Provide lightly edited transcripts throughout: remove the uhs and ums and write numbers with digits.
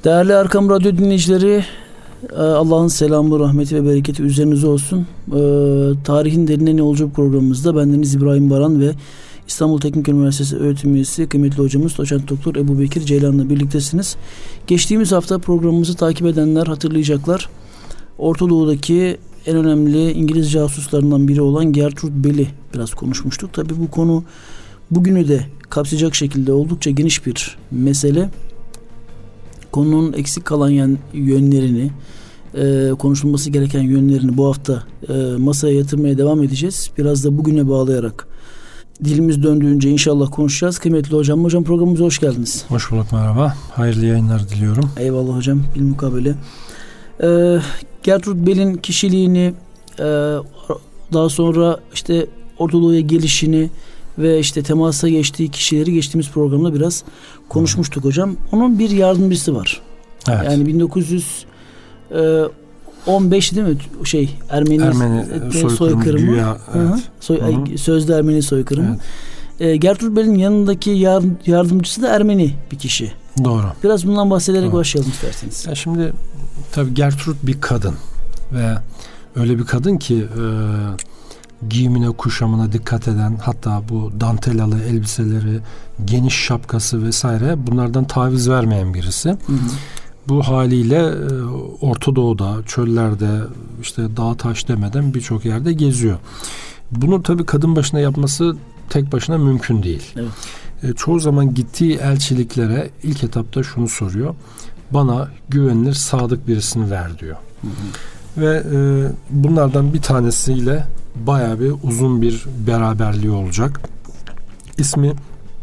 Değerli Erkam Radyo dinleyicileri, Allah'ın selamı, rahmeti ve bereketi üzerinize olsun. Tarihin Derine Yolculuk programımızda bendeniz İbrahim Baran ve İstanbul Teknik Üniversitesi öğretim üyesi kıymetli hocamız Doçent Doktor Ebubekir Ceylan'la birliktesiniz. Geçtiğimiz hafta programımızı takip edenler hatırlayacaklar. Orta Doğu'daki en önemli İngiliz casuslarından biri olan Gertrude Bell'i biraz konuşmuştuk. Tabii bu konu bugünü de kapsayacak şekilde oldukça geniş bir mesele. Konunun eksik kalan yönlerini, konuşulması gereken yönlerini bu hafta masaya yatırmaya devam edeceğiz. Biraz da bugüne bağlayarak dilimiz döndüğünce inşallah konuşacağız. Kıymetli hocam programımıza hoş geldiniz. Hoş bulduk, merhaba. Hayırlı yayınlar diliyorum. Eyvallah hocam, bilmukabele. Gertrude Bell'in kişiliğini, daha sonra işte Orta Doğu'ya gelişini ve işte temasa geçtiği kişileri geçtiğimiz programda biraz konuşmuştuk hocam. Onun bir yardımcısı var. Evet. Yani 1915 değil mi? Ermeni soykırımı. Güya, evet. Sözde Ermeni soykırımı. Evet. Gertrude Bell'in yanındaki yardımcısı da Ermeni bir kişi. Doğru. Biraz bundan bahsederek başlayalım isterseniz. Ya şimdi tabii Gertrude bir kadın ve öyle bir kadın ki giyimine, kuşamına dikkat eden, hatta bu dantelalı elbiseleri, geniş şapkası vesaire, bunlardan taviz vermeyen birisi. Hı hı. Bu haliyle Orta Doğu'da, çöllerde, işte dağ taş demeden birçok yerde geziyor. Bunu tabii kadın başına yapması tek başına mümkün değil. Evet. Çoğu zaman gittiği elçiliklere ilk etapta şunu soruyor: bana güvenilir, sadık birisini ver diyor. Hı hı. Ve bunlardan bir tanesiyle bayağı bir uzun bir beraberliği olacak. İsmi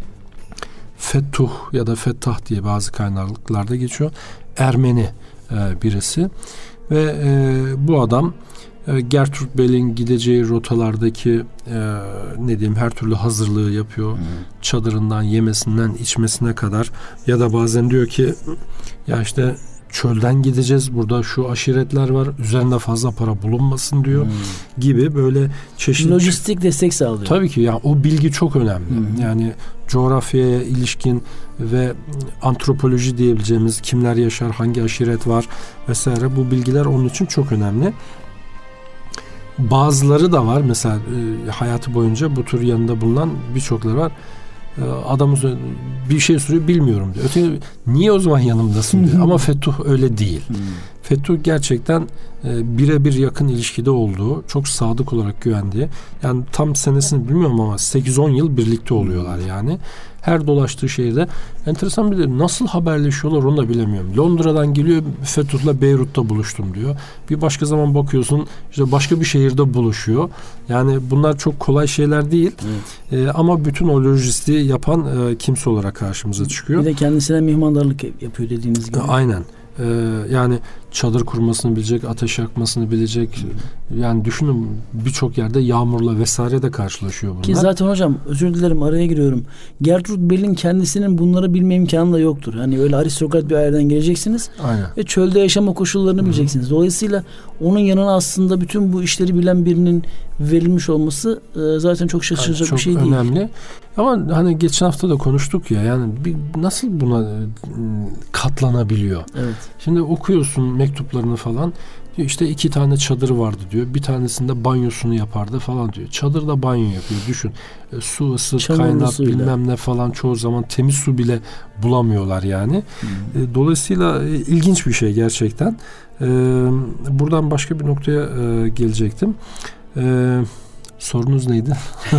Fettuh ya da Fettah diye bazı kaynaklarda geçiyor. Ermeni birisi ve bu adam Gertrude Bell'in gideceği rotalardaki her türlü hazırlığı yapıyor. Çadırından yemesinden içmesine kadar, ya da bazen diyor ki ya işte çölden gideceğiz, burada şu aşiretler var, üzerinde fazla para bulunmasın diyor gibi böyle çeşitli lojistik destek sağlıyor. Tabii ki yani o bilgi çok önemli. Yani coğrafyaya ilişkin ve antropoloji diyebileceğimiz, kimler yaşar, hangi aşiret var vesaire, bu bilgiler onun için çok önemli. Bazıları da var mesela hayatı boyunca bu tür yanında bulunan birçokları var. Adamız bir şey soruyor, bilmiyorum diyor. Öteki, niye o zaman yanımdasın diyor. Ama Fettuh öyle değil. Fettuh gerçekten birebir yakın ilişkide olduğu, çok sadık olarak güvendiği, yani tam senesini bilmiyorum ama 8-10 yıl birlikte oluyorlar yani. Her dolaştığı şehirde enteresan bir de nasıl haberleşiyorlar onu da bilemiyorum. Londra'dan geliyor, Fethuh'la Beyrut'ta buluştum diyor. Bir başka zaman bakıyorsun işte başka bir şehirde buluşuyor. Yani bunlar çok kolay şeyler değil. Evet. Ama bütün o lojistiği yapan kimse olarak karşımıza çıkıyor. Bir de kendisine mihmandarlık yapıyor dediğiniz gibi. Aynen. Yani çadır kurmasını bilecek, ateş yakmasını bilecek. Yani düşünün, birçok yerde yağmurla vesaire de karşılaşıyor bunlar. Ki zaten hocam, özür dilerim araya giriyorum, Gertrude Bell'in kendisinin bunları bilme imkanı da yoktur. Hani öyle aristokrat bir aileden geleceksiniz. Aynen. Ve çölde yaşama koşullarını bileceksiniz. Dolayısıyla onun yanına aslında bütün bu işleri bilen birinin verilmiş olması zaten çok şaşıracak bir şey değil. Çok önemli. Ama hani geçen hafta da konuştuk ya, yani nasıl buna katlanabiliyor? Evet. Şimdi okuyorsun mektuplarını falan, diyor işte 2 tane çadırı vardı diyor. Bir tanesinde banyosunu yapardı falan diyor. Çadırda banyo yapıyor, düşün. Su ısıt, kaynat, bilmem ne falan, çoğu zaman temiz su bile bulamıyorlar yani. Dolayısıyla ilginç bir şey gerçekten. Buradan başka bir noktaya gelecektim. Sorunuz neydi?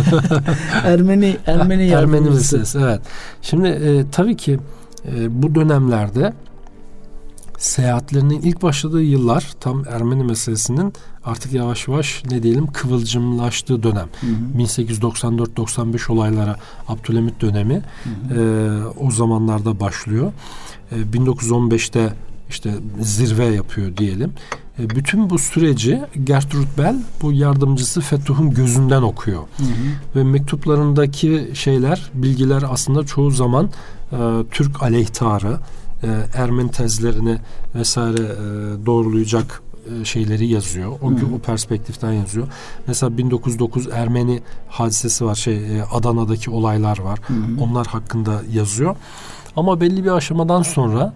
Ermeni meselesi. Evet. Şimdi tabii ki bu dönemlerde seyahatlerinin ilk başladığı yıllar, tam Ermeni meselesinin artık yavaş yavaş kıvılcımlaştığı dönem. 1894-95 olaylara, Abdülhamit dönemi o zamanlarda başlıyor. 1915'te işte zirve yapıyor diyelim. Bütün bu süreci Gertrude Bell, bu yardımcısı Fettuh'un gözünden okuyor. Ve mektuplarındaki bilgiler aslında çoğu zaman Türk aleyhtarı, Ermeni tezlerini vesaire doğrulayacak şeyleri yazıyor. O perspektiften yazıyor. Mesela 1909 Ermeni hadisesi var. Adana'daki olaylar var. Onlar hakkında yazıyor. Ama belli bir aşamadan sonra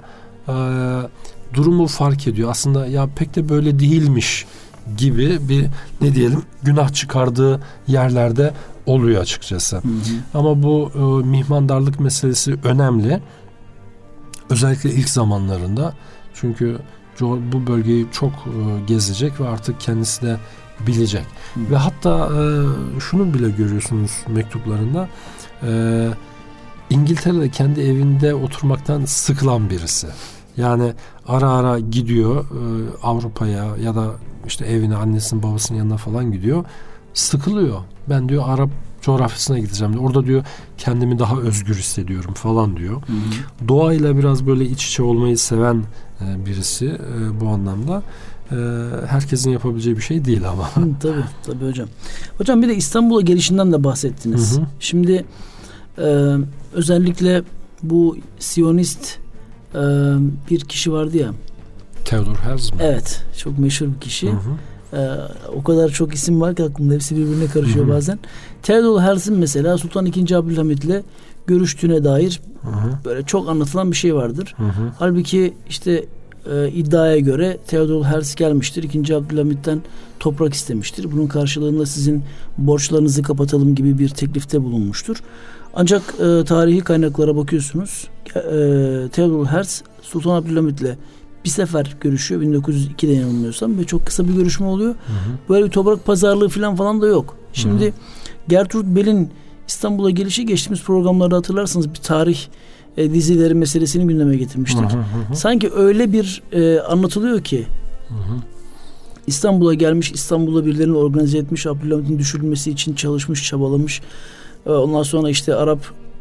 durumu fark ediyor. Aslında ya pek de böyle değilmiş gibi bir ne diyelim günah çıkardığı yerlerde oluyor açıkçası. Hı hı. Ama bu mihmandarlık meselesi önemli. Özellikle ilk zamanlarında. Çünkü bu bölgeyi çok gezecek ve artık kendisi de bilecek. Hı. Ve hatta şunu bile görüyorsunuz mektuplarında. İngiltere'de kendi evinde oturmaktan sıkılan birisi. Yani ara ara gidiyor Avrupa'ya ya da işte evine, annesinin babasının yanına falan gidiyor. Sıkılıyor. Ben diyor Arap coğrafyasına gideceğim diyor. Orada diyor kendimi daha özgür hissediyorum falan diyor. Hı hı. Doğayla biraz böyle iç içe olmayı seven birisi bu anlamda. Herkesin yapabileceği bir şey değil ama. Tabii hocam. Hocam bir de İstanbul'a gelişinden de bahsettiniz. Hı hı. Şimdi özellikle bu Siyonist bir kişi vardı ya. Theodor Herzl. Evet. Çok meşhur bir kişi. Hı hı. O kadar çok isim var ki aklımda, hepsi birbirine karışıyor bazen. Theodor Herzl'in mesela Sultan II. Abdülhamit'le görüştüğüne dair böyle çok anlatılan bir şey vardır. Halbuki işte iddiaya göre Theodor Herzl gelmiştir. II. Abdülhamit'ten toprak istemiştir. Bunun karşılığında sizin borçlarınızı kapatalım gibi bir teklifte bulunmuştur. Ancak tarihi kaynaklara bakıyorsunuz. Theodor Herzl Sultan Abdülhamit'le bir sefer görüşüyor 1902'de yanılmıyorsam ve çok kısa bir görüşme oluyor. Hı hı. Böyle bir toprak pazarlığı falan da yok. Şimdi Gertrud Bell'in İstanbul'a gelişi geçtiğimiz programlarda hatırlarsınız bir tarih dizileri meselesini gündeme getirmiştik. Sanki öyle bir anlatılıyor ki İstanbul'a gelmiş, İstanbul'da birilerini organize etmiş, Abdülhamit'in düşürülmesi için çalışmış, çabalamış. Ondan sonra işte Arap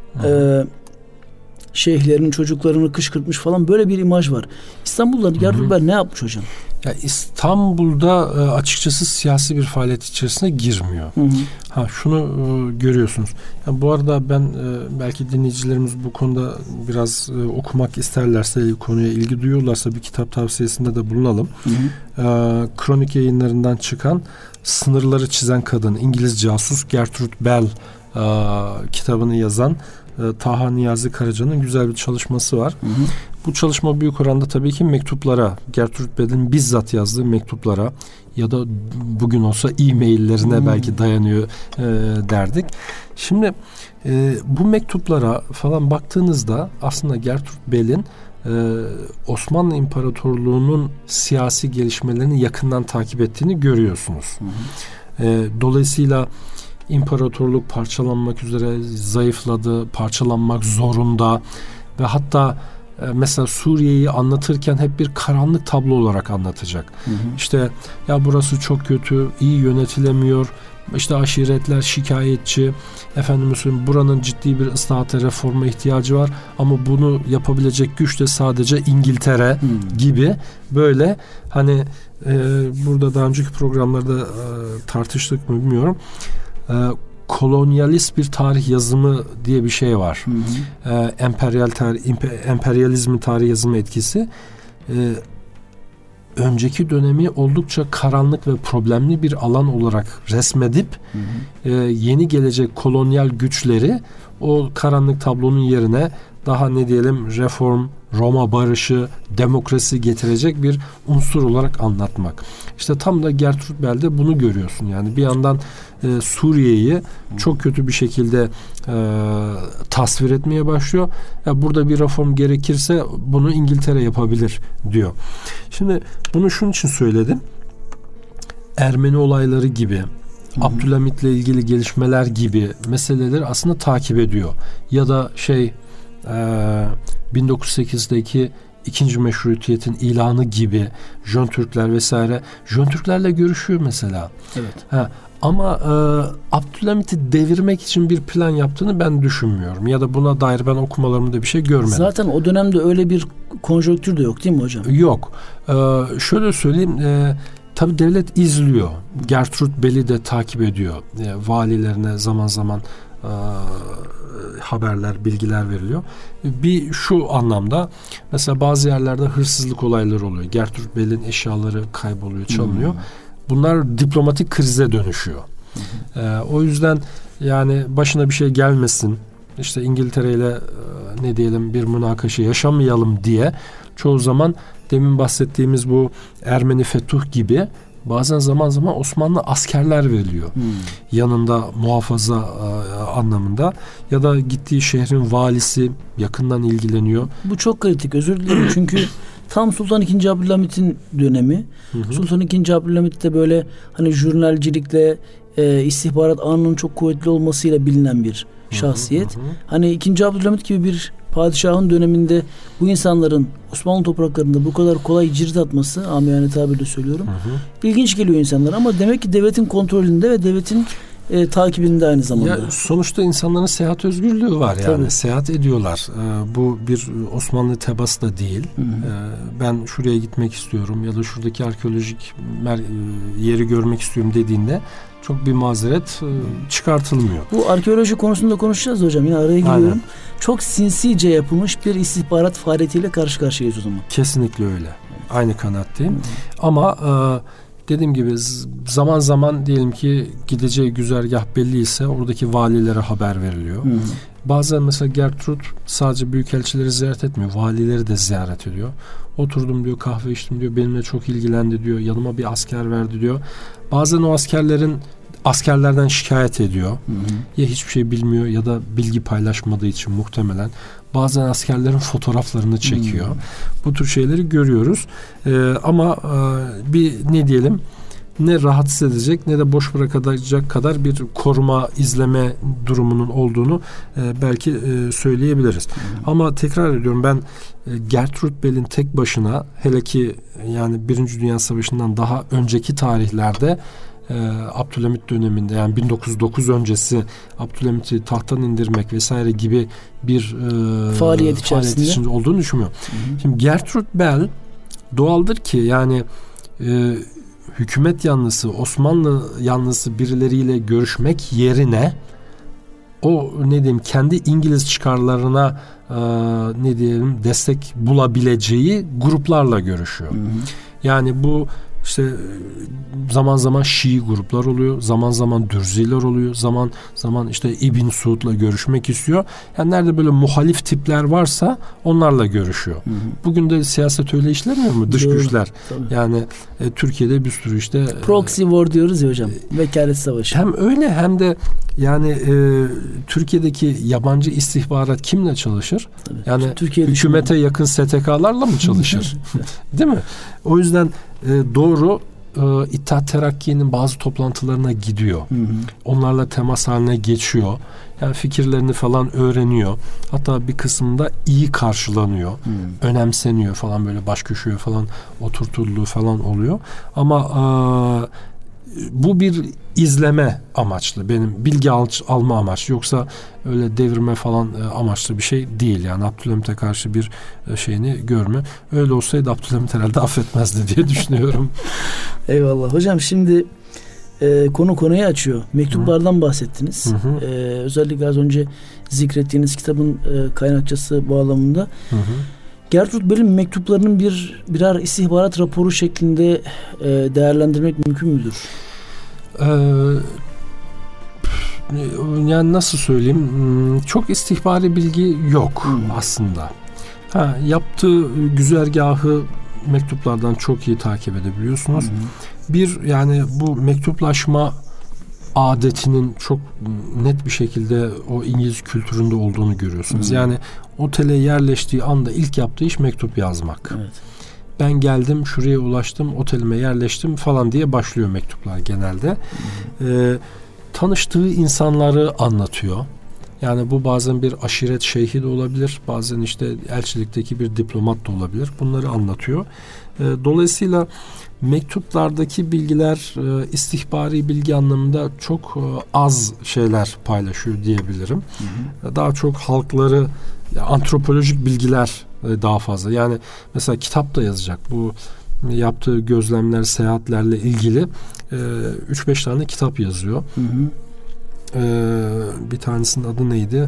şeyhlerinin çocuklarını kışkırtmış falan, böyle bir imaj var. İstanbul'da Gertrud Bell ne yapmış hocam? Ya İstanbul'da açıkçası siyasi bir faaliyet içerisine girmiyor. Şunu görüyorsunuz. Yani bu arada ben belki dinleyicilerimiz bu konuda biraz okumak isterlerse, konuya ilgi duyuyorlarsa bir kitap tavsiyesinde de bulunalım. Kronik Yayınlarından çıkan Sınırları Çizen Kadın, İngiliz casus Gertrud Bell kitabını yazan Taha Niyazi Karaca'nın güzel bir çalışması var. Bu çalışma büyük oranda tabii ki mektuplara, Gertrud Bell'in bizzat yazdığı mektuplara ya da bugün olsa e-maillerine belki dayanıyor derdik. Şimdi bu mektuplara falan baktığınızda aslında Gertrud Bell'in Osmanlı İmparatorluğu'nun siyasi gelişmelerini yakından takip ettiğini görüyorsunuz. Dolayısıyla İmparatorluk parçalanmak üzere zayıfladı, parçalanmak zorunda ve hatta mesela Suriye'yi anlatırken hep bir karanlık tablo olarak anlatacak. İşte ya burası çok kötü, iyi yönetilemiyor, işte aşiretler şikayetçi, buranın ciddi bir ıslahata, reforma ihtiyacı var ama bunu yapabilecek güç de sadece İngiltere gibi, böyle hani burada daha önceki programlarda tartıştık mı bilmiyorum. Kolonyalist bir tarih yazımı diye bir şey var. Emperyalizmin tarih yazımı etkisi. Önceki dönemi oldukça karanlık ve problemli bir alan olarak resmedip yeni gelecek kolonyal güçleri o karanlık tablonun yerine daha ne diyelim reform, Roma barışı, demokrasi getirecek bir unsur olarak anlatmak. İşte tam da Gertrud Bell'de bunu görüyorsun. Yani bir yandan Suriye'yi çok kötü bir şekilde tasvir etmeye başlıyor. Burada bir reform gerekirse bunu İngiltere yapabilir diyor. Şimdi bunu şunun için söyledim. Ermeni olayları gibi, Abdülhamit'le ilgili gelişmeler gibi meseleleri aslında takip ediyor. Ya da 1908'deki ikinci meşrutiyetin ilanı gibi, Jön Türkler vesaire, Jön Türklerle görüşüyor mesela. Evet. Ama Abdülhamit'i devirmek için bir plan yaptığını ben düşünmüyorum. Ya da buna dair ben okumalarımda bir şey görmedim. Zaten o dönemde öyle bir konjonktür de yok değil mi hocam? Yok. Şöyle söyleyeyim, tabii devlet izliyor. Gertrud Bell'i de takip ediyor. Valilerine zaman zaman haberler, bilgiler veriliyor. Bir şu anlamda, mesela bazı yerlerde hırsızlık olayları oluyor. Gertrud Bell'in eşyaları kayboluyor, çalınıyor. Bunlar diplomatik krize dönüşüyor. O yüzden yani başına bir şey gelmesin, işte İngiltere ile ne diyelim bir münakaşa yaşamayalım diye çoğu zaman demin bahsettiğimiz bu Ermeni Fetuh gibi bazen zaman zaman Osmanlı askerler veriliyor. Yanında muhafaza anlamında ya da gittiği şehrin valisi yakından ilgileniyor. Bu çok kritik, özür dilerim çünkü tam Sultan II. Abdülhamit'in dönemi. Sultan II. Abdülhamit de böyle hani jurnalcilikle istihbarat ağının çok kuvvetli olmasıyla bilinen bir şahsiyet. Hani II. Abdülhamit gibi bir padişahın döneminde bu insanların Osmanlı topraklarında bu kadar kolay cirit atması, amiyane tabirle söylüyorum, ilginç geliyor insanlara ama demek ki devletin kontrolünde ve devletin takibinde aynı zamanda. Ya, sonuçta insanların seyahat özgürlüğü var yani. Tabii. Seyahat ediyorlar. Bu bir Osmanlı tebaası da değil. Ben şuraya gitmek istiyorum ya da şuradaki arkeolojik yeri görmek istiyorum dediğinde çok bir mazeret çıkartılmıyor. Bu arkeoloji konusunda konuşacağız hocam. Yine araya giriyorum. Aynen. Çok sinsice yapılmış bir istihbarat faaliyetiyle karşı karşıyayız o zaman. Kesinlikle öyle. Aynı kanaatteyim. Ama dediğim gibi zaman zaman diyelim ki gideceği güzergah belli ise oradaki valilere haber veriliyor. Bazen mesela Gertrud sadece büyükelçileri ziyaret etmiyor. Valileri de ziyaret ediyor. Oturdum diyor, kahve içtim diyor. Benimle çok ilgilendi diyor. Yanıma bir asker verdi diyor. Bazen o askerlerden şikayet ediyor. Ya hiçbir şey bilmiyor ya da bilgi paylaşmadığı için muhtemelen. Bazen askerlerin fotoğraflarını çekiyor. Bu tür şeyleri görüyoruz. Ama bir ne diyelim, ne rahatsız edecek ne de boş bırakacak kadar bir koruma, izleme durumunun olduğunu belki söyleyebiliriz. Ama tekrar ediyorum, ben Gertrud Bell'in tek başına, hele ki yani Birinci Dünya Savaşı'ndan daha önceki tarihlerde Abdülhamit döneminde, yani 1909 öncesi Abdülhamit'i tahttan indirmek vesaire gibi bir faaliyet içinde olduğunu düşünmüyorum. Şimdi Gertrud Bell doğaldır ki yani hükümet yanlısı, Osmanlı yanlısı birileriyle görüşmek yerine o ne diyeyim kendi İngiliz çıkarlarına ne diyelim destek bulabileceği gruplarla görüşüyor. Yani bu işte zaman zaman Şii gruplar oluyor, zaman zaman Dürziler oluyor, zaman zaman işte İbn Suud'la görüşmek istiyor. Yani nerede böyle muhalif tipler varsa onlarla görüşüyor. Bugün de siyaset öyle işlemiyor mu? Dış güçler. Tabii. Yani Türkiye'de bir sürü işte proxy war diyoruz ya hocam. Vekalet savaşı. Hem öyle hem de yani Türkiye'deki yabancı istihbarat kimle çalışır? Tabii. Yani hükümete yakın STK'larla mı çalışır? Değil mi? O yüzden doğru İttihat Terakki'nin bazı toplantılarına gidiyor. Onlarla temas haline geçiyor. Yani fikirlerini falan öğreniyor. Hatta bir kısmında iyi karşılanıyor. Önemseniyor falan, böyle baş köşeye falan oturtulduğu falan oluyor. Ama bu bir izleme amaçlı, benim bilgi alma amaçlı, yoksa öyle devirme falan amaçlı bir şey değil. Yani Abdülhamit'e karşı bir şeyini görme. Öyle olsaydı Abdülhamit herhalde affetmezdi diye düşünüyorum. Eyvallah. Hocam şimdi konu konuyu açıyor. Mektuplardan bahsettiniz. Özellikle az önce zikrettiğiniz kitabın kaynakçası bağlamında. Gertrud Bell'in mektuplarının birer istihbarat raporu şeklinde değerlendirmek mümkün müdür? Yani nasıl söyleyeyim, çok istihbari bilgi yok aslında. Yaptığı güzergahı mektuplardan çok iyi takip edebiliyorsunuz. Bir, yani bu mektuplaşma adetinin çok net bir şekilde o İngiliz kültüründe olduğunu görüyorsunuz. Yani otele yerleştiği anda ilk yaptığı iş mektup yazmak. Evet. Ben geldim, şuraya ulaştım, otelime yerleştim falan diye başlıyor mektuplar genelde. Tanıştığı insanları anlatıyor. Yani bu bazen bir aşiret şeyhi de olabilir, bazen işte elçilikteki bir diplomat da olabilir. Bunları anlatıyor. Dolayısıyla mektuplardaki bilgiler istihbari bilgi anlamında çok az şeyler paylaşıyor diyebilirim. Daha çok halkları, antropolojik bilgiler daha fazla. Yani mesela kitap da yazacak. Bu yaptığı gözlemler, seyahatlerle ilgili 3-5 tane kitap yazıyor. Bir tanesinin adı neydi?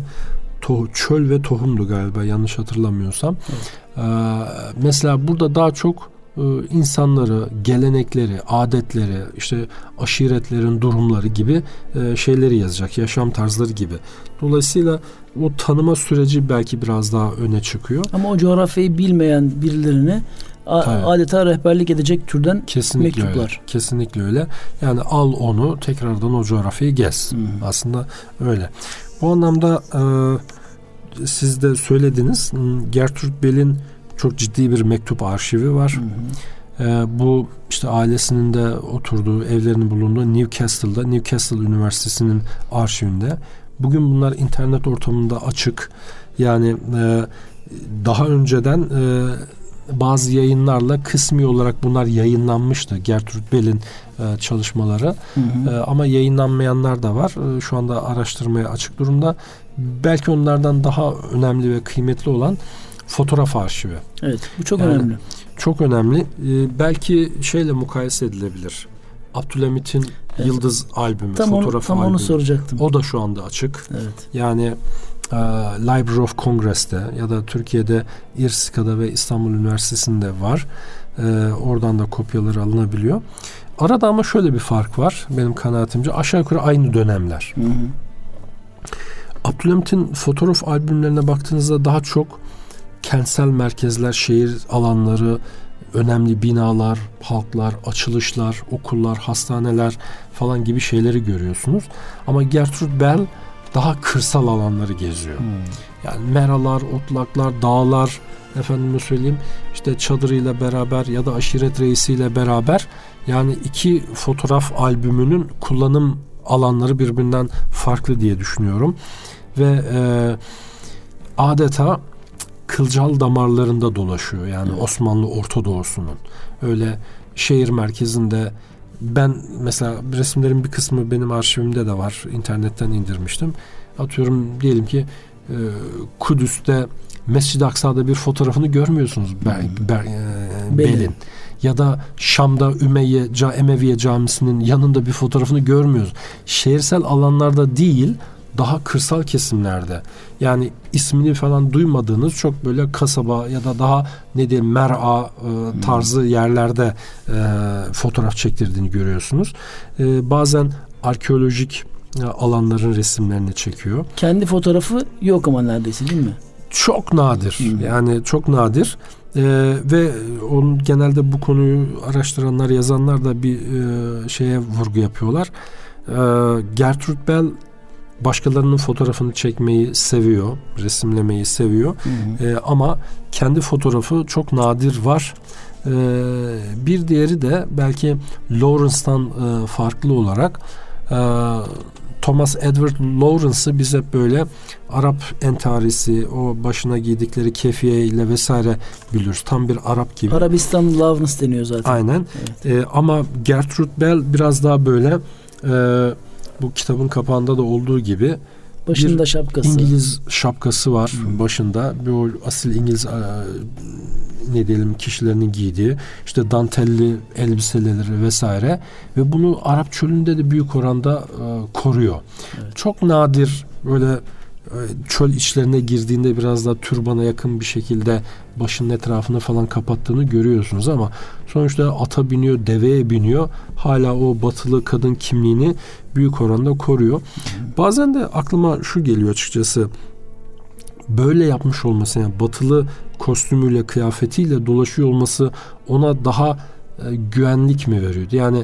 Çöl ve Tohum'du galiba, yanlış hatırlamıyorsam. Evet. Mesela burada daha çok insanları, gelenekleri, adetleri, işte aşiretlerin durumları gibi şeyleri yazacak, yaşam tarzları gibi. Dolayısıyla o tanıma süreci belki biraz daha öne çıkıyor. Ama o coğrafyayı bilmeyen birilerine adeta rehberlik edecek türden kesinlikle mektuplar. Öyle, kesinlikle öyle. Yani al onu, tekrardan o coğrafyayı gez. Aslında öyle. Bu anlamda siz de söylediniz, Gertrude Bell'in çok ciddi bir mektup arşivi var. Bu işte ailesinin de oturduğu, evlerinin bulunduğu Newcastle Üniversitesi'nin arşivinde. Bugün bunlar internet ortamında açık. Yani daha önceden bazı yayınlarla kısmi olarak bunlar yayınlanmıştı. Gertrude Bell'in çalışmaları. Ama yayınlanmayanlar da var. Şu anda araştırmaya açık durumda. Belki onlardan daha önemli ve kıymetli olan fotoğraf arşivi. Evet, bu çok önemli. Çok önemli. Belki şeyle mukayese edilebilir. Abdülhamit'in Yıldız albümü, fotoğraf albümü. Onu soracaktım. O da şu anda açık. Evet. Yani Library of Congress'te ya da Türkiye'de İRSİKA'da ve İstanbul Üniversitesi'nde var. Oradan da kopyaları alınabiliyor. Arada ama şöyle bir fark var benim kanaatimce. Aşağı yukarı aynı dönemler. Abdülhamit'in fotoğraf albümlerine baktığınızda daha çok kentsel merkezler, şehir alanları, önemli binalar, halklar, açılışlar, okullar, hastaneler falan gibi şeyleri görüyorsunuz. Ama Gertrude Bell daha kırsal alanları geziyor. Yani meralar, otlaklar, dağlar, efendime söyleyeyim, işte çadırıyla beraber ya da aşiret reisiyle beraber, yani iki fotoğraf albümünün kullanım alanları birbirinden farklı diye düşünüyorum. Ve adeta kılcal damarlarında dolaşıyor. Yani Osmanlı Ortodoğusu'nun. Öyle şehir merkezinde, ben mesela resimlerin bir kısmı benim arşivimde de var. İnternetten indirmiştim. Atıyorum diyelim ki Kudüs'te Mescid-i Aksa'da bir fotoğrafını görmüyorsunuz Bell'in. Ya da Şam'da Emeviye Camisi'nin yanında bir fotoğrafını görmüyoruz. Şehirsel alanlarda değil, daha kırsal kesimlerde, yani ismini falan duymadığınız çok böyle kasaba ya da daha ne diyeyim mer'a tarzı yerlerde fotoğraf çektirdiğini görüyorsunuz. Bazen arkeolojik alanların resimlerini çekiyor. Kendi fotoğrafı yok ama neredeyse, değil mi? Çok nadir. Yani çok nadir. Ve onun genelde bu konuyu araştıranlar, yazanlar da bir şeye vurgu yapıyorlar. Gertrude Bell başkalarının fotoğrafını çekmeyi seviyor, resimlemeyi seviyor. Ama kendi fotoğrafı çok nadir var. Bir diğeri de belki Lawrence'dan farklı olarak Thomas Edward Lawrence'ı biz hep böyle Arap entarisi, o başına giydikleri kefiye ile vesaire biliyoruz. Tam bir Arap gibi. Arabistan Lawrence deniyor zaten. Aynen. Evet. Ama Gertrude Bell biraz daha böyle bu kitabın kapağında da olduğu gibi başında şapkası. İngiliz şapkası var başında. Bu asil İngiliz ne diyelim kişilerinin giydiği işte dantelli elbiseleri vesaire ve bunu Arap çölünde de büyük oranda koruyor. Evet. Çok nadir böyle çöl içlerine girdiğinde biraz daha türbana yakın bir şekilde başının etrafını falan kapattığını görüyorsunuz ama sonuçta ata biniyor, deveye biniyor. Hala o batılı kadın kimliğini büyük oranda koruyor. Bazen de aklıma şu geliyor açıkçası. Böyle yapmış olması, yani batılı kostümüyle, kıyafetiyle dolaşıyor olması ona daha güvenlik mi veriyordu? Yani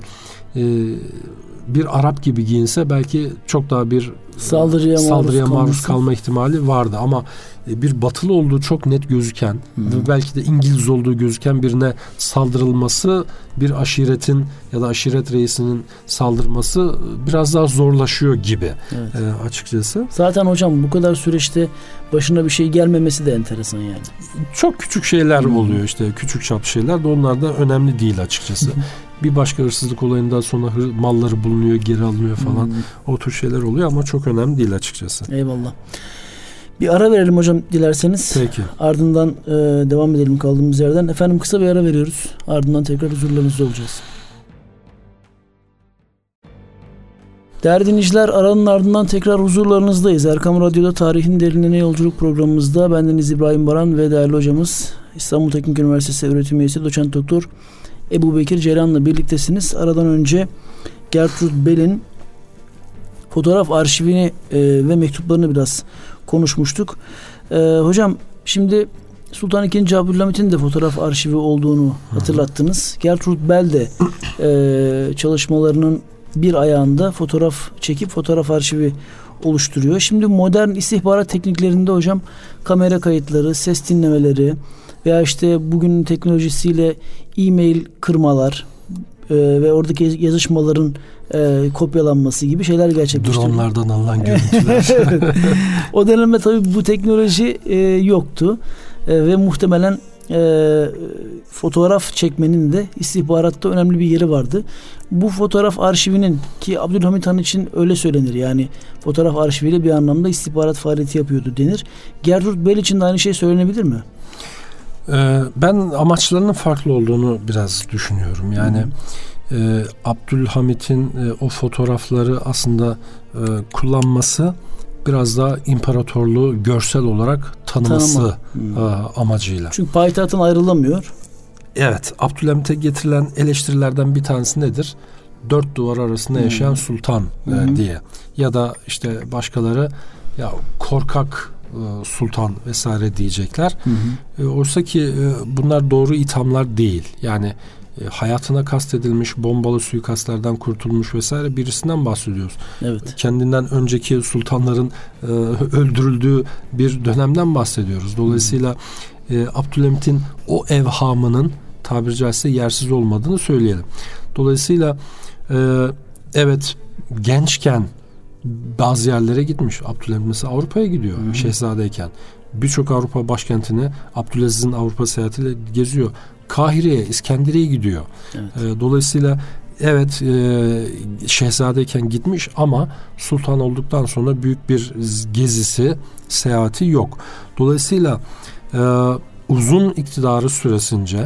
bir Arap gibi giyinse belki çok daha bir saldırıya maruz kalma ihtimali vardı ama bir batılı olduğu çok net gözüken ve belki de İngiliz olduğu gözüken birine saldırılması, bir aşiretin ya da aşiret reisinin saldırması biraz daha zorlaşıyor gibi açıkçası. Zaten hocam bu kadar süreçte başına bir şey gelmemesi de enteresan yani. Çok küçük şeyler oluyor işte, küçük çaplı şeyler de, onlar da önemli değil açıkçası. Bir başka hırsızlık olayından sonra malları bulunuyor, geri alınıyor falan. O tür şeyler oluyor ama çok önemli değil açıkçası. Eyvallah. Bir ara verelim hocam dilerseniz. Peki. Ardından devam edelim kaldığımız yerden. Efendim kısa bir ara veriyoruz. Ardından tekrar huzurlarınızda olacağız. Değerli dinleyiciler, aranın ardından tekrar huzurlarınızdayız. Erkam Radyo'da Tarihin Derinliğine Yolculuk programımızda bendeniz İbrahim Baran ve değerli hocamız İstanbul Teknik Üniversitesi öğretim üyesi Doçent Doktor Ebubekir Ceylan'la birliktesiniz. Aradan önce Gertrud Bell'in fotoğraf arşivini ve mektuplarını biraz konuşmuştuk. Hocam şimdi Sultan II. Abdülhamit'in de fotoğraf arşivi olduğunu hatırlattınız. Gertrud Bell de çalışmalarının bir ayağında fotoğraf çekip fotoğraf arşivi oluşturuyor. Şimdi modern istihbarat tekniklerinde hocam kamera kayıtları, ses dinlemeleri veya işte bugünün teknolojisiyle e-mail kırmalar ve oradaki yazışmaların kopyalanması gibi şeyler gerçekleştiriyor. Dronlardan alınan görüntüler. O dönemde tabii bu teknoloji yoktu ve muhtemelen fotoğraf çekmenin de istihbaratta önemli bir yeri vardı. Bu fotoğraf arşivinin, ki Abdülhamit Han için öyle söylenir, yani fotoğraf arşiviyle bir anlamda istihbarat faaliyeti yapıyordu denir. Gertrud Bell için de aynı şey söylenebilir mi? Ben amaçlarının farklı olduğunu biraz düşünüyorum. Yani Abdülhamit'in o fotoğrafları aslında kullanması biraz daha imparatorluğu görsel olarak tanıması amacıyla. Çünkü payitahttan ayrılamıyor. Evet, Abdülhamit'e getirilen eleştirilerden bir tanesi nedir? Dört duvar arasında yaşayan sultan diye. Ya da işte başkaları ya korkak sultan vesaire diyecekler. Oysa ki bunlar doğru ithamlar değil. Yani hayatına kastedilmiş, bombalı suikastlerden kurtulmuş vesaire birisinden bahsediyoruz. Evet. Kendinden önceki sultanların öldürüldüğü bir dönemden bahsediyoruz. Dolayısıyla Abdülhamit'in o evhamının tabiri caizse yersiz olmadığını söyleyelim. Dolayısıyla evet, gençken bazı yerlere gitmiş. Abdülhamit mesela Avrupa'ya gidiyor şehzadeyken. Birçok Avrupa başkentini Abdülaziz'in Avrupa seyahatiyle geziyor. Kahire'ye, İskenderiye'ye gidiyor. Evet. Dolayısıyla evet, şehzadeyken gitmiş ama sultan olduktan sonra büyük bir gezisi, seyahati yok. Dolayısıyla uzun iktidarı süresince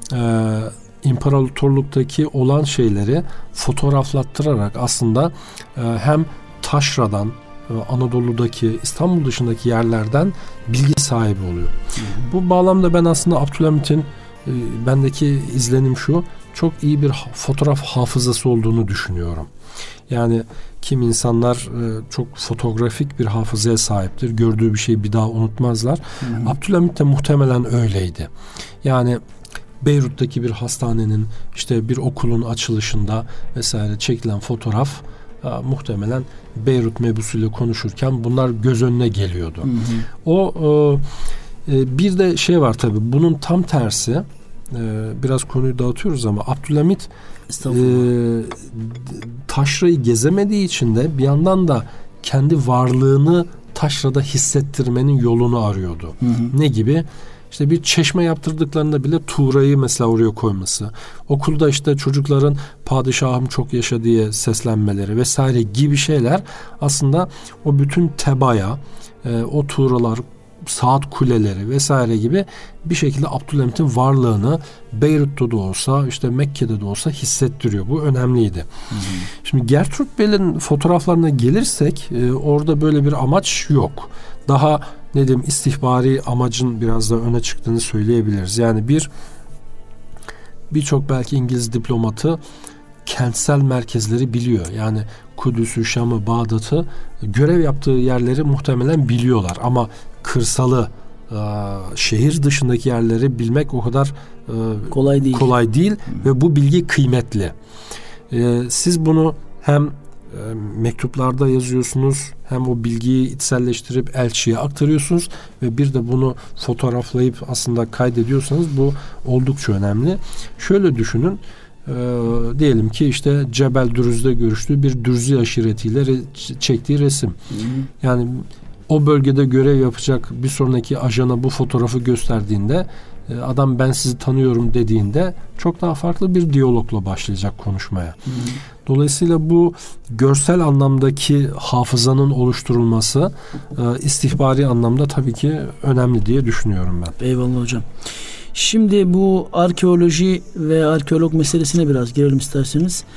imparatorluktaki olan şeyleri fotoğraflattırarak aslında hem taşradan, Anadolu'daki, İstanbul dışındaki yerlerden bilgi sahibi oluyor. Bu bağlamda ben aslında Abdülhamit'in bendeki izlenim şu, çok iyi bir fotoğraf hafızası olduğunu düşünüyorum. Yani kim insanlar çok fotoğrafik bir hafızaya sahiptir. Gördüğü bir şeyi bir daha unutmazlar. Abdülhamit de muhtemelen öyleydi. Yani Beyrut'taki bir hastanenin, işte bir okulun açılışında vesaire çekilen fotoğraf muhtemelen Beyrut mebusuyla konuşurken bunlar göz önüne geliyordu. Bir de şey var tabii, bunun tam tersi, biraz konuyu dağıtıyoruz ama Abdülhamit taşrayı gezemediği için de bir yandan da kendi varlığını taşrada hissettirmenin yolunu arıyordu. Ne gibi? İşte bir çeşme yaptırdıklarında bile Tuğra'yı mesela oraya koyması, okulda işte çocukların padişahım çok yaşa diye seslenmeleri vesaire gibi şeyler aslında o bütün tebaya, o Tuğra'lar, saat kuleleri vesaire gibi bir şekilde Abdülhamit'in varlığını Beyrut'ta da olsa, işte Mekke'de de olsa hissettiriyor. Bu önemliydi. Şimdi Gertrud Bell'in fotoğraflarına gelirsek orada böyle bir amaç yok. Daha ne diyeyim, istihbari amacın biraz da öne çıktığını söyleyebiliriz. Yani birçok belki İngiliz diplomatı kentsel merkezleri biliyor. Yani Kudüs'ü, Şam'ı, Bağdat'ı, görev yaptığı yerleri muhtemelen biliyorlar. Ama kırsalı, şehir dışındaki yerleri bilmek o kadar kolay değil ve bu bilgi kıymetli. Siz bunu hem mektuplarda yazıyorsunuz, hem o bilgiyi içselleştirip elçiye aktarıyorsunuz ve bir de bunu fotoğraflayıp aslında kaydediyorsanız bu oldukça önemli. Şöyle düşünün, diyelim ki işte Cebel Dürüz'de görüştüğü bir Dürzi aşiretiyle çektiği resim. Yani o bölgede görev yapacak bir sonraki ajana bu fotoğrafı gösterdiğinde adam ben sizi tanıyorum dediğinde çok daha farklı bir diyalogla başlayacak konuşmaya. Dolayısıyla bu görsel anlamdaki hafızanın oluşturulması istihbari anlamda tabii ki önemli diye düşünüyorum ben. Eyvallah hocam. Şimdi bu arkeoloji ve arkeolog meselesine biraz girelim isterseniz.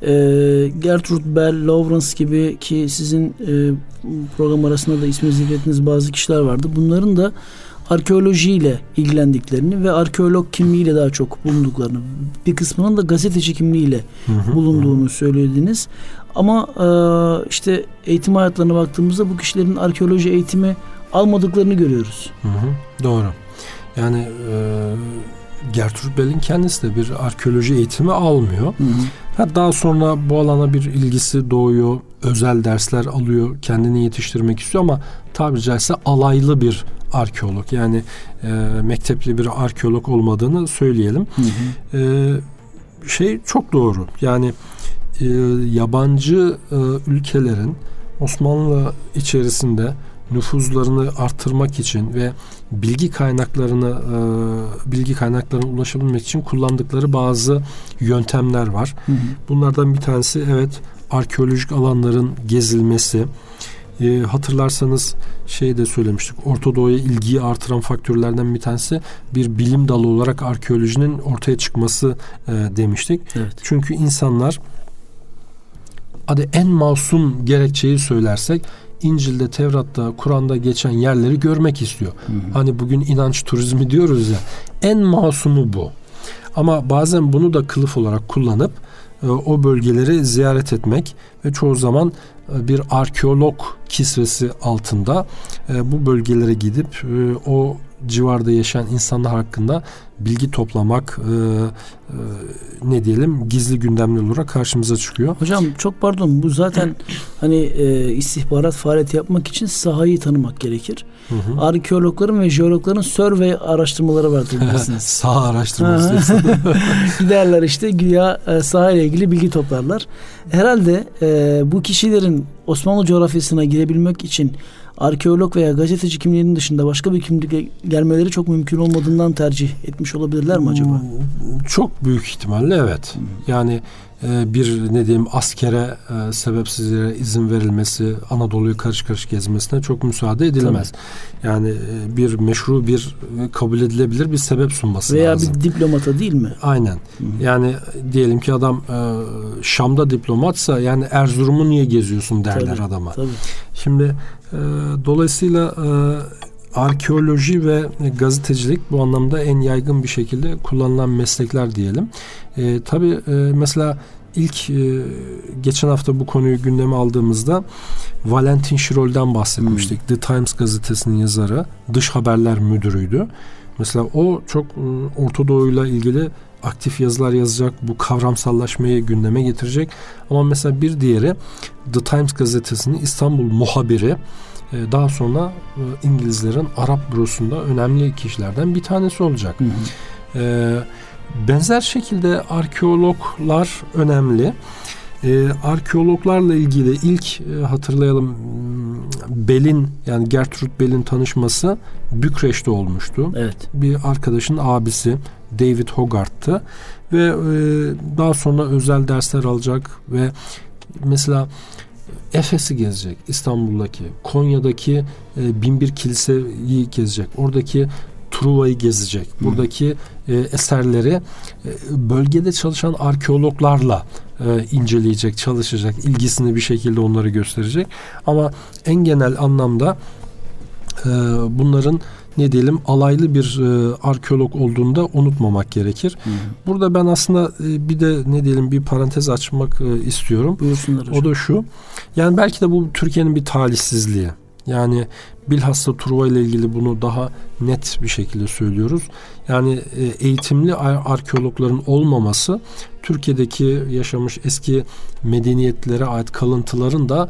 Gertrude Bell, Lawrence gibi, ki sizin program arasında da ismini zikrettiğiniz bazı kişiler vardı. Bunların da arkeolojiyle ilgilendiklerini ve arkeolog kimliğiyle daha çok bulunduklarını, bir kısmının da gazeteci kimliğiyle bulunduğunu söylediniz. Ama işte eğitim hayatlarına baktığımızda bu kişilerin arkeoloji eğitimi almadıklarını görüyoruz. Doğru. Yani Gertrude Bell'in kendisi de bir arkeoloji eğitimi almıyor. Daha sonra bu alana bir ilgisi doğuyor. Özel dersler alıyor. Kendini yetiştirmek istiyor ama tabiri caizse alaylı bir arkeolog. Yani mektepli bir arkeolog olmadığını söyleyelim. Çok doğru. Yani yabancı ülkelerin Osmanlı içerisinde nüfuzlarını artırmak için ve bilgi kaynaklarına ulaşabilmek için kullandıkları bazı yöntemler var. Bunlardan bir tanesi arkeolojik alanların gezilmesi. Hatırlarsanız de söylemiştik. Orta Doğu'ya ilgiyi artıran faktörlerden bir tanesi bir bilim dalı olarak arkeolojinin ortaya çıkması demiştik. Evet. Çünkü insanlar, hadi en masum gerekçeyi söylersek, İncil'de, Tevrat'ta, Kur'an'da geçen yerleri görmek istiyor. Hani bugün inanç turizmi diyoruz ya, en masumu bu. Ama bazen bunu da kılıf olarak kullanıp o bölgeleri ziyaret etmek ve çoğu zaman bir arkeolog kisvesi altında bu bölgelere gidip o civarda yaşayan insanlar hakkında bilgi toplamak, gizli gündemli olarak karşımıza çıkıyor. Hocam çok pardon, bu zaten istihbarat faaliyeti yapmak için sahayı tanımak gerekir. Arkeologların ve jeologların survey araştırmaları vardır bilirsiniz. Saha araştırması. Giderler güya sahayla ilgili bilgi toplarlar. Herhalde bu kişilerin Osmanlı coğrafyasına girebilmek için arkeolog veya gazeteci kimliğinin dışında başka bir kimlikle gelmeleri çok mümkün olmadığından tercih etmiş olabilirler mi acaba? Çok büyük ihtimalle evet. Yani bir askere sebepsiz yere izin verilmesi, Anadolu'yu karış karış gezmesine çok müsaade edilmez. Tabii. Yani bir meşru, bir kabul edilebilir bir sebep sunması veya lazım. Veya bir diplomata değil mi? Aynen. Yani diyelim ki adam Şam'da diplomatsa, yani Erzurum'u niye geziyorsun derler adama. Tabii. Şimdi dolayısıyla arkeoloji ve gazetecilik bu anlamda en yaygın bir şekilde kullanılan meslekler diyelim. Tabii mesela ilk geçen hafta bu konuyu gündeme aldığımızda Valentin Şirol'den bahsetmiştik. The Times gazetesinin yazarı, dış haberler müdürüydü. Mesela o çok Orta Doğu'yla ilgili aktif yazılar yazacak, bu kavramsallaşmayı gündeme getirecek. Ama mesela bir diğeri The Times gazetesinin İstanbul muhabiri, daha sonra İngilizlerin Arap bürosunda önemli kişilerden bir tanesi olacak. Benzer şekilde arkeologlar önemli. Arkeologlarla ilgili ilk hatırlayalım, Bell'in, yani Gertrude Bell'in tanışması Bükreş'te olmuştu. Evet. Bir arkadaşın abisi David Hogarth'tı ve daha sonra özel dersler alacak ve mesela Efes'i gezecek, İstanbul'daki, Konya'daki Binbir Kiliseyi gezecek, oradaki Truva'yı gezecek, buradaki eserleri bölgede çalışan arkeologlarla inceleyecek, çalışacak, ilgisini bir şekilde onları gösterecek. Ama en genel anlamda bunların alaylı bir arkeolog olduğunu da unutmamak gerekir. Burada ben aslında bir de bir parantez açmak istiyorum. Buyursunlar hocam. O da şu. Yani belki de bu Türkiye'nin bir talihsizliği. Yani bilhassa Truva ile ilgili bunu daha net bir şekilde söylüyoruz. Yani eğitimli arkeologların olmaması, Türkiye'deki yaşamış eski medeniyetlere ait kalıntıların da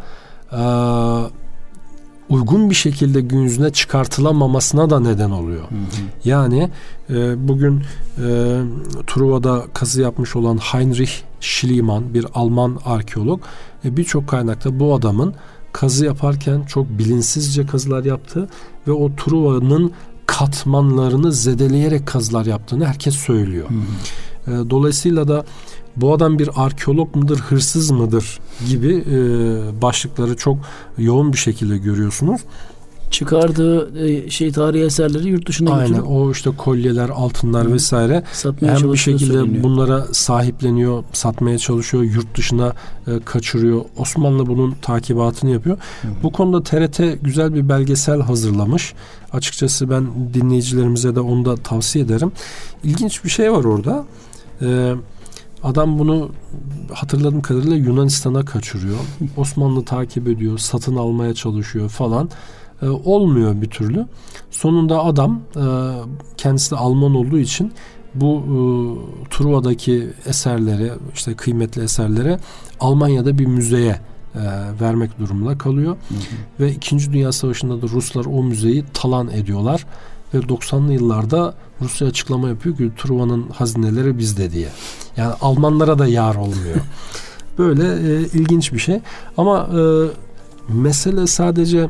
uygun bir şekilde gün yüzüne çıkartılamamasına da neden oluyor. Yani bugün Truva'da kazı yapmış olan Heinrich Schliemann, bir Alman arkeolog, birçok kaynakta bu adamın kazı yaparken çok bilinçsizce kazılar yaptı ve o Truva'nın katmanlarını zedeleyerek kazılar yaptığını herkes söylüyor. Dolayısıyla da bu adam bir arkeolog mudur, hırsız mıdır gibi başlıkları çok yoğun bir şekilde görüyorsunuz. çıkardığı tarihi eserleri yurt dışına götürüyor. Aynen, o işte kolyeler, altınlar vesaire Satmaya hem bir şekilde söyleniyor. bunlara sahipleniyor, satmaya çalışıyor, yurt dışına kaçırıyor. Osmanlı bunun takibatını yapıyor. Bu konuda TRT güzel bir belgesel hazırlamış. Açıkçası ben dinleyicilerimize de onu da tavsiye ederim. İlginç bir şey var orada. Adam bunu hatırladığım kadarıyla Yunanistan'a kaçırıyor. Osmanlı takip ediyor, satın almaya çalışıyor falan. Olmuyor bir türlü. Sonunda adam kendisi de Alman olduğu için bu Truva'daki eserleri, işte kıymetli eserleri Almanya'da bir müzeye vermek durumunda kalıyor. Ve 2. Dünya Savaşı'nda da Ruslar o müzeyi talan ediyorlar. Ve 90'lı yıllarda Rusya açıklama yapıyor ki Truva'nın hazineleri bizde diye. Yani Almanlara da yar olmuyor. Böyle ilginç bir şey. Ama mesele sadece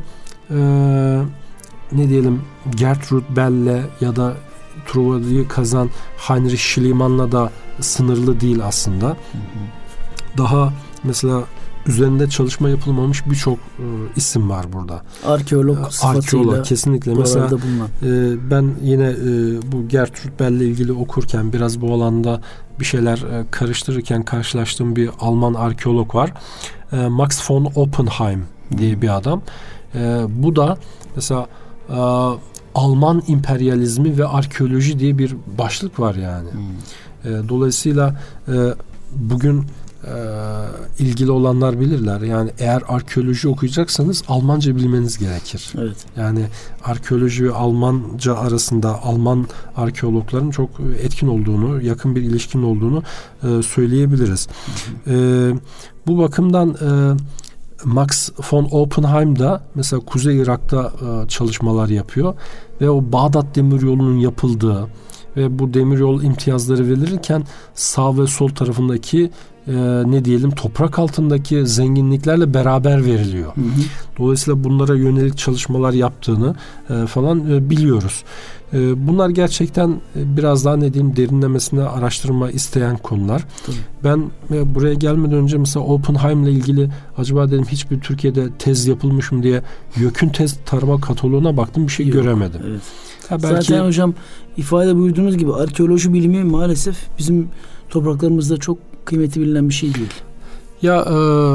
ne diyelim Gertrud Bell'le ya da Truva'yı kazan Heinrich Schliemann'la da sınırlı değil aslında. Daha mesela üzerinde çalışma yapılmamış birçok isim var burada. Arkeolog sıfatıyla kesinlikle. Mesela ben yine bu Gertrud Bell'le ilgili okurken biraz bu alanda bir şeyler karıştırırken karşılaştığım bir Alman arkeolog var. Max von Oppenheim diye bir adam. Bu da mesela Alman emperyalizmi ve arkeoloji diye bir başlık var yani. Dolayısıyla bugün ilgili olanlar bilirler. Yani eğer arkeoloji okuyacaksanız Almanca bilmeniz gerekir. Evet. Yani arkeoloji ve Almanca arasında Alman arkeologların çok etkin olduğunu, yakın bir ilişkinin olduğunu söyleyebiliriz. Bu bakımdan Max von Oppenheim da mesela Kuzey Irak'ta çalışmalar yapıyor ve o Bağdat Demiryolu'nun yapıldığı ve bu demiryol imtiyazları verilirken sağ ve sol tarafındaki ne diyelim toprak altındaki zenginliklerle beraber veriliyor. Dolayısıyla bunlara yönelik çalışmalar yaptığını falan biliyoruz. Bunlar gerçekten biraz daha ne diyeyim derinlemesine araştırma isteyen konular. Tabii. Ben buraya gelmeden önce mesela Oppenheim'le ilgili acaba dedim hiçbir Türkiye'de tez yapılmış mı diye YÖK'ün tez tarama kataloğuna baktım, bir şey göremedim. Evet. Belki... Zaten hocam ifade buyurduğunuz gibi arkeoloji bilimi maalesef bizim topraklarımızda çok kıymeti bilinen bir şey değil. Ya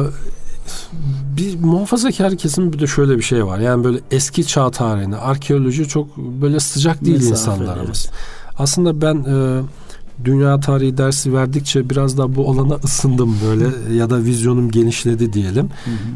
bir muhafazakar kesim bir de şöyle bir şey var. Yani böyle eski çağ tarihine arkeoloji çok böyle sıcak değil insanlarımız. Evet. Aslında ben dünya tarihi dersi verdikçe biraz daha bu alana ısındım böyle ya da vizyonum genişledi diyelim.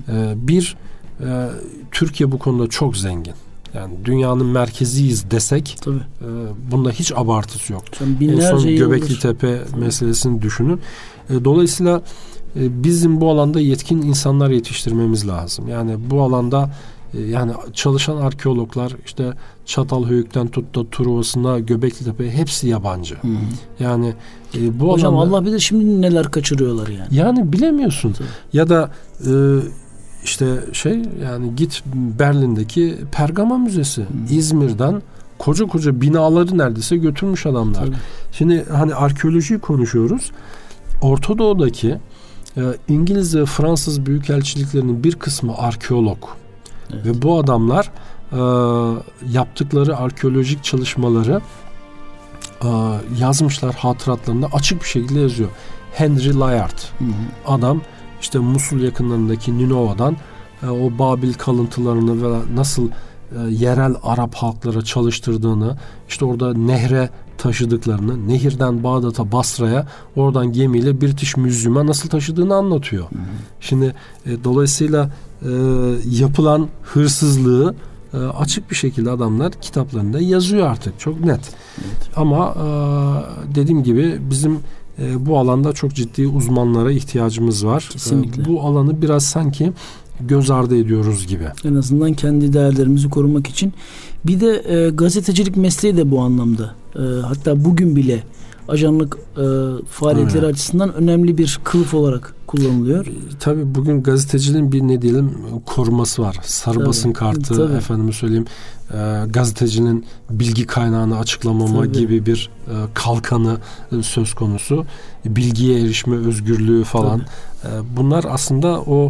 Türkiye bu konuda çok zengin. Yani dünyanın merkeziyiz desek bunda hiç abartısı yok. En son Göbekli Tepe meselesini düşünün. Dolayısıyla bizim bu alanda yetkin insanlar yetiştirmemiz lazım. Yani bu alanda yani çalışan arkeologlar işte Çatalhöyük'ten tut da Truva'sına, Göbekli Tepe hepsi yabancı. Yani bu hocam alanda, Allah bilir şimdi neler kaçırıyorlar yani. Yani bilemiyorsun. Ya da işte yani git Berlin'deki Pergama Müzesi, İzmir'den koca koca binaları neredeyse götürmüş adamlar. Şimdi hani arkeolojiyi konuşuyoruz. Orta Doğu'daki İngiliz ve Fransız büyükelçiliklerinin bir kısmı arkeolog. Evet. Ve bu adamlar yaptıkları arkeolojik çalışmaları yazmışlar, hatıratlarında açık bir şekilde yazıyor. Henry Layard adam işte Musul yakınlarındaki Ninova'dan o Babil kalıntılarını ve nasıl yerel Arap halklara çalıştırdığını, işte orada nehre taşıdıklarını, nehirden Bağdat'a, Basra'ya, oradan gemiyle British Museum'a nasıl taşıdığını anlatıyor. Şimdi dolayısıyla yapılan hırsızlığı açık bir şekilde adamlar kitaplarında yazıyor artık. Çok net. Evet. Ama dediğim gibi bizim bu alanda çok ciddi uzmanlara ihtiyacımız var. Kesinlikle. Bu alanı biraz sanki göz ardı ediyoruz gibi. En azından kendi değerlerimizi korumak için. Bir de gazetecilik mesleği de bu anlamda. Hatta bugün bile ajanlık faaliyetleri açısından önemli bir kılıf olarak kullanılıyor. Tabii bugün gazeteciliğin bir ne diyelim koruması var. Sarı basın kartı, efendime söyleyeyim, gazetecinin bilgi kaynağını açıklamama gibi bir kalkanı söz konusu. Bilgiye erişme özgürlüğü falan. Bunlar aslında o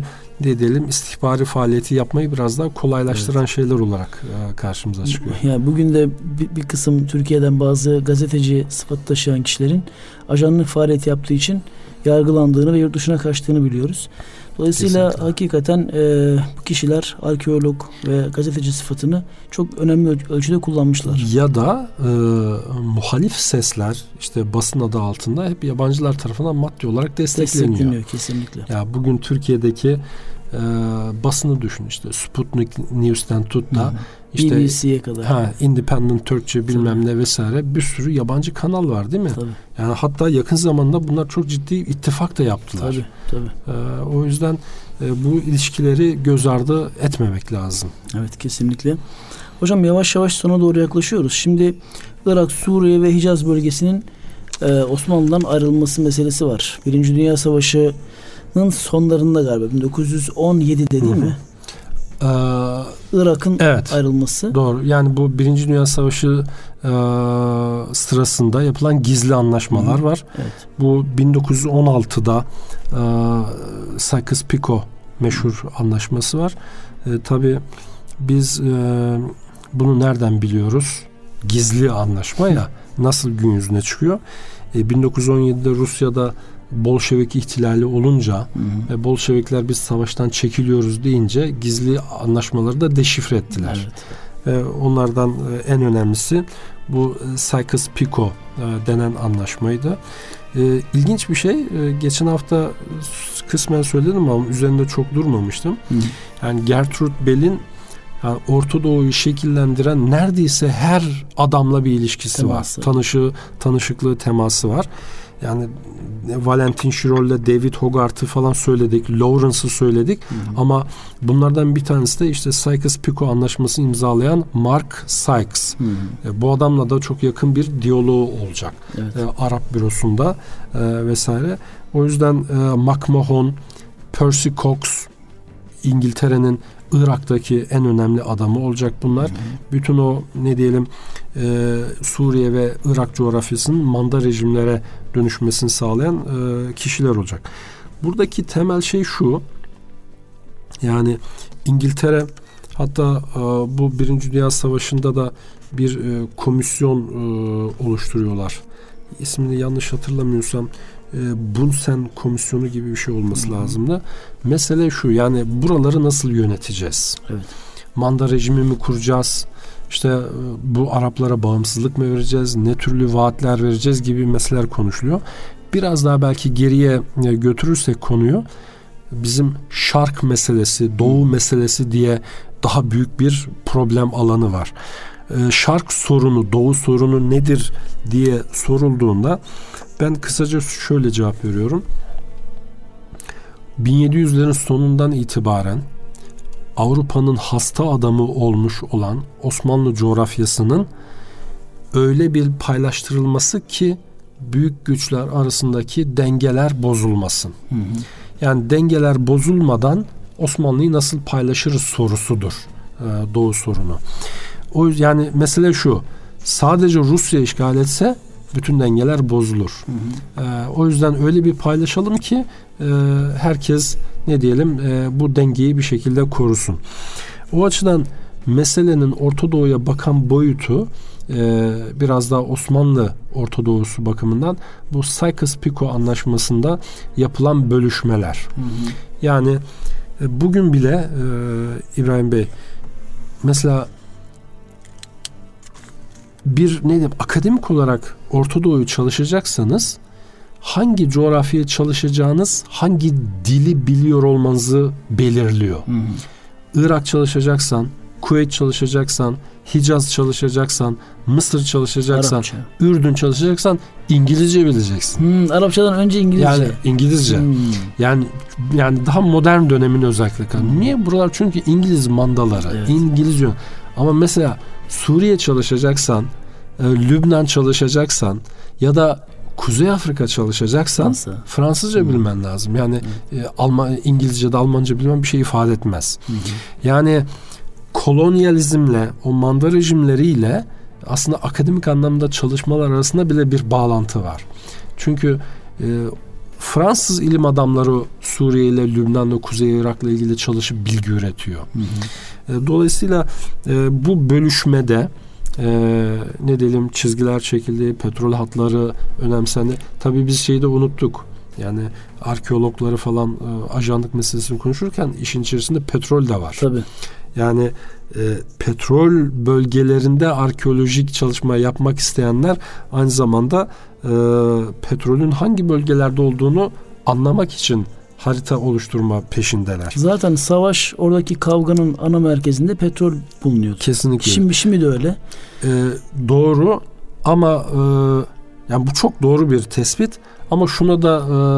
ne diyelim istihbari faaliyeti yapmayı biraz daha kolaylaştıran şeyler olarak karşımıza çıkıyor. Yani bugün de bir kısım Türkiye'den bazı gazeteci sıfatı taşıyan kişilerin ajanlık faaliyeti yaptığı için yargılandığını ve yurt dışına kaçtığını biliyoruz. Dolayısıyla kesinlikle. Hakikaten bu kişiler arkeolog ve gazeteci sıfatını çok önemli ölçüde kullanmışlar. Ya da muhalif sesler işte basın adı altında hep yabancılar tarafından maddi olarak destekleniyor. Kesinlikle. Ya bugün Türkiye'deki basını düşün işte Sputnik News'ten tut da işte BBC'ye kadar. Independent Türkçe bilmem ne vesaire bir sürü yabancı kanal var değil mi? Tabii. Yani hatta yakın zamanda bunlar çok ciddi ittifak da yaptılar. Tabii. O yüzden bu ilişkileri göz ardı etmemek lazım. Evet, kesinlikle. Hocam yavaş yavaş sona doğru yaklaşıyoruz. Şimdi Irak, Suriye ve Hicaz bölgesinin Osmanlı'dan ayrılması meselesi var. Birinci Dünya Savaşı'nın sonlarında galiba 1917'de değil mi? Irak'ın ayrılması. Doğru. Yani bu Birinci Dünya Savaşı sırasında yapılan gizli anlaşmalar var. Evet. Bu 1916'da Sykes-Picot meşhur anlaşması var. Tabii biz bunu nereden biliyoruz? Gizli anlaşma ya. Nasıl gün yüzüne çıkıyor? 1917'de Rusya'da Bolşevik ihtilali olunca ve Bolşevikler biz savaştan çekiliyoruz deyince gizli anlaşmaları da deşifre ettiler. Evet. Onlardan en önemlisi bu Sykes-Picot denen anlaşmaydı. İlginç bir şey, geçen hafta kısmen söyledim ama üzerinde çok durmamıştım. Yani Gertrude Bell'in yani Orta Doğu'yu şekillendiren neredeyse her adamla bir ilişkisi var. Tanışıklığı, teması var. Yani Valentin Schirol'le David Hogarth'ı falan söyledik. Lawrence'ı söyledik. Ama bunlardan bir tanesi de işte Sykes-Picot anlaşmasını imzalayan Mark Sykes. Bu adamla da çok yakın bir diyaloğu olacak. Evet. Arap bürosunda vesaire. O yüzden McMahon, Percy Cox, İngiltere'nin Irak'taki en önemli adamı olacak bunlar. Bütün o ne diyelim Suriye ve Irak coğrafyasının manda rejimlere dönüşmesini sağlayan kişiler olacak. Buradaki temel şey şu. Yani İngiltere hatta bu Birinci Dünya Savaşı'nda da bir komisyon oluşturuyorlar. İsmini yanlış hatırlamıyorsam Bunsen komisyonu gibi bir şey olması lazımdı. Mesele şu, yani buraları nasıl yöneteceğiz? Evet. Manda rejimi mi kuracağız? İşte bu Araplara bağımsızlık mı vereceğiz? Ne türlü vaatler vereceğiz gibi meseleler konuşuluyor. Biraz daha belki geriye götürürsek konuyu, bizim Şark meselesi, Doğu meselesi diye daha büyük bir problem alanı var. Şark sorunu, Doğu sorunu nedir diye sorulduğunda ben kısaca şöyle cevap veriyorum. 1700'lerin sonundan itibaren Avrupa'nın hasta adamı olmuş olan Osmanlı coğrafyasının öyle bir paylaştırılması ki büyük güçler arasındaki dengeler bozulmasın. Yani dengeler bozulmadan Osmanlı'yı nasıl paylaşırız sorusudur Doğu sorunu. O yani mesele şu, sadece Rusya işgal etse bütün dengeler bozulur. O yüzden öyle bir paylaşalım ki herkes ne diyelim bu dengeyi bir şekilde korusun. O açıdan meselenin Orta Doğu'ya bakan boyutu biraz daha Osmanlı Orta Doğu'su bakımından bu Sykes-Picot anlaşmasında yapılan bölüşmeler. Yani bugün bile İbrahim Bey mesela bir ne diyeyim akademik olarak Orta Doğu'yu çalışacaksanız hangi coğrafyayı çalışacağınız hangi dili biliyor olmanızı belirliyor. Irak çalışacaksan, Kuveyt çalışacaksan, Hicaz çalışacaksan, Mısır çalışacaksan, Arapça. Ürdün çalışacaksan İngilizce bileceksin. Arapçadan önce İngilizce. Yani İngilizce. Yani daha modern dönemin özellikle. Niye buralar? Çünkü İngiliz mandaları, evet. İngilizce. Ama mesela Suriye çalışacaksan, Lübnan çalışacaksan ya da Kuzey Afrika çalışacaksan Fransızca bilmen lazım. Yani İngilizce de Almanca bilmen bir şey ifade etmez. Yani kolonyalizmle, o manda rejimleriyle aslında akademik anlamda çalışmalar arasında bile bir bağlantı var. Çünkü Fransız ilim adamları Suriye ile Lübnan'la Kuzey Irak'la ilgili çalışıp bilgi üretiyor. Dolayısıyla bu bölüşmede ne diyelim çizgiler çekildi, petrol hatları önemsendi. Tabii biz şeyi de unuttuk. Yani arkeologları falan ajanlık meselesini konuşurken işin içerisinde petrol de var. Tabii. Yani petrol bölgelerinde arkeolojik çalışma yapmak isteyenler aynı zamanda petrolün hangi bölgelerde olduğunu anlamak için harita oluşturma peşindeler. Zaten savaş oradaki kavganın ana merkezinde petrol bulunuyor. Kesinlikle. Şimdi de öyle. Doğru ama yani bu çok doğru bir tespit ama şuna da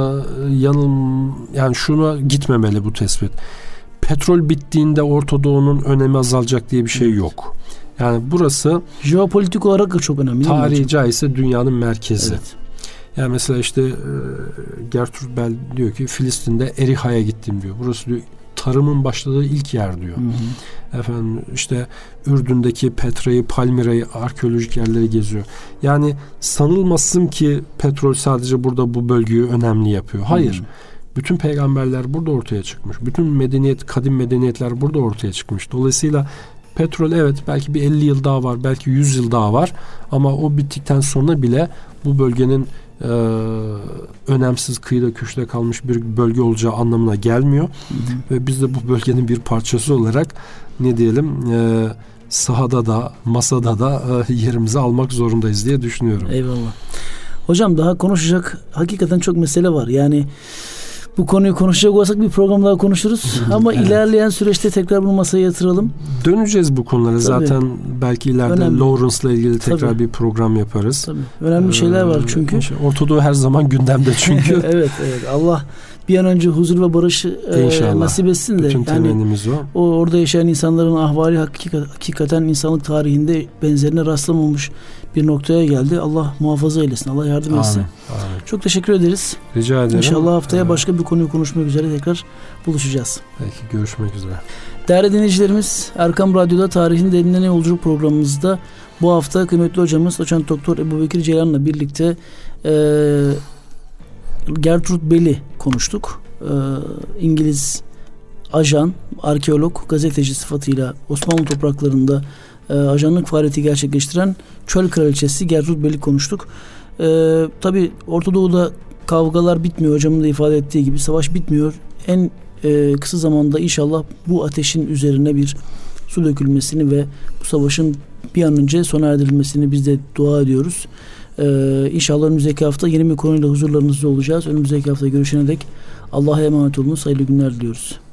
yani şuna gitmemeli bu tespit. Petrol bittiğinde Orta Doğu'nun önemi azalacak diye bir şey yok. Yani burası jeopolitik olarak da çok önemli. Tabiri caizse dünyanın merkezi. Evet. Yani mesela işte Gertrude Bell diyor ki Filistin'de Eriha'ya gittim diyor. Burası diyor tarımın başladığı ilk yer diyor. Efendim işte Ürdün'deki Petra'yı, Palmira'yı, arkeolojik yerleri geziyor. Yani sanılmasın ki petrol sadece burada bu bölgeyi önemli yapıyor. Hayır. Bütün peygamberler burada ortaya çıkmış. Bütün kadim medeniyetler burada ortaya çıkmış. Dolayısıyla petrol evet belki bir 50 yıl daha var, belki 100 yıl daha var ama o bittikten sonra bile bu bölgenin önemsiz kıyıda köşede kalmış bir bölge olacağı anlamına gelmiyor. Ve biz de bu bölgenin bir parçası olarak ne diyelim sahada da masada da yerimizi almak zorundayız diye düşünüyorum. Eyvallah. Hocam daha konuşacak hakikaten çok mesele var. Yani bu konuyu konuşacak olsak bir program daha konuşuruz. Ama evet. İlerleyen süreçte tekrar bunu masaya yatıralım. Döneceğiz bu konulara. Tabii. Zaten belki ileride Lawrence'la ilgili tekrar bir program yaparız. Tabii. Önemli şeyler var çünkü. Orta Doğu her zaman gündemde çünkü. Evet. Allah bir an önce huzur ve barışı nasip etsin de. Bütün temennimiz o. Orada yaşayan insanların ahvali hakikaten insanlık tarihinde benzerine rastlamamış bir noktaya geldi. Allah muhafaza eylesin. Allah yardım etsin. Amin. Çok teşekkür ederiz. Rica ederim. İnşallah haftaya başka bir konuyu konuşmak üzere tekrar buluşacağız. Belki görüşmek üzere. Değerli dinleyicilerimiz, Erkam Radyo'da Tarihin Derinlerine Yolculuk programımızda bu hafta kıymetli hocamız Doçent Doktor Ebubekir Ceylan'la birlikte Gertrude Bell'i konuştuk. İngiliz ajan, arkeolog, gazeteci sıfatıyla Osmanlı topraklarında ajanlık faaliyeti gerçekleştiren Çöl Kraliçesi Gertrude Bell'i konuştuk. Tabii Orta Doğu'da kavgalar bitmiyor. Hocamın da ifade ettiği gibi savaş bitmiyor. En kısa zamanda inşallah bu ateşin üzerine bir su dökülmesini ve bu savaşın bir an önce sona erdirilmesini biz de dua ediyoruz. İnşallah önümüzdeki hafta yeni bir konuyla huzurlarınızda olacağız. Önümüzdeki hafta görüşene dek Allah'a emanet olun. Hayırlı günler diliyoruz.